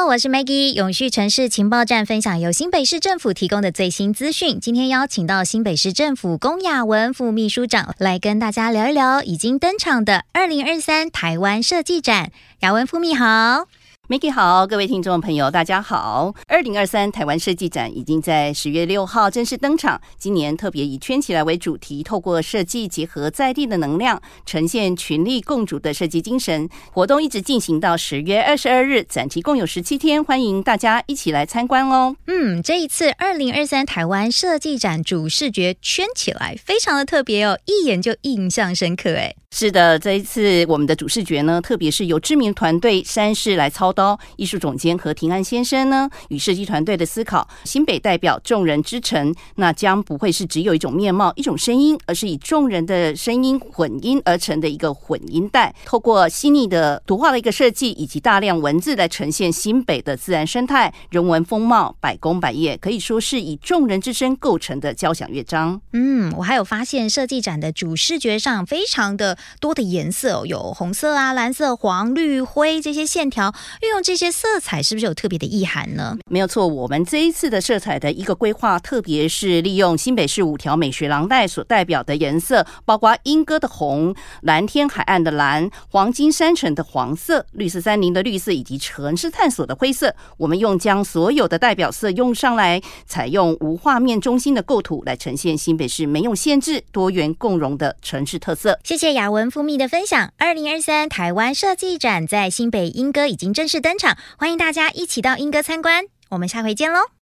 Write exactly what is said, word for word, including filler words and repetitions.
我是 Maggie， 永续城市情报站分享由新北市政府提供的最新资讯。今天邀请到新北市政府龚雅文副秘书长来跟大家聊一聊已经登场的二零二三台湾设计展。雅文副秘好。 Maggie 好，各位听众朋友大家好。二零二三台湾设计展已经在十月六号正式登场，今年特别以圈起来为主题，透过设计结合在地的能量，呈现群力共主的设计精神。活动一直进行到十月二十二日，展期共有十七天，欢迎大家一起来参观哦。 嗯，这一次二零二三台湾设计展主视觉圈起来非常的特别哦，一眼就印象深刻哎。 是的，这一次我们的主视觉呢，特别是由知名团队山势来操刀，艺术总监何庭安先生呢，与设计团队的思考，新北代表众人之城，那将不会是只有一种面貌、一种声音，而是以众人的声音混音而成的一个混音带。透过细腻的图画的一个设计，以及大量文字来呈现新北的自然生态、人文风貌，百工百业，可以说是以众人之声构成的交响乐章。 嗯，我还有发现设计展的主视觉上非常的多的颜色、哦、有红色啊、蓝色、黄、绿、灰这些线条，运用这些色彩是不是有特别的意涵呢？ 没有错，我们这一次的色彩的一个规划，特别是利用新北市五条美学廊带所代表的颜色，包括莺歌的红、蓝天海岸的蓝、黄金山城的黄色、绿色山林的绿色，以及城市探索的灰色。我们用将所有的代表色用上来，采用无画面中心的构图来呈现新北市没有限制、多元共融的城市特色。 谢谢雅文副秘的分享。二零二三台湾设计展在新北莺歌已经正式登场，欢迎大家一起到莺歌参观。我们下回见喽。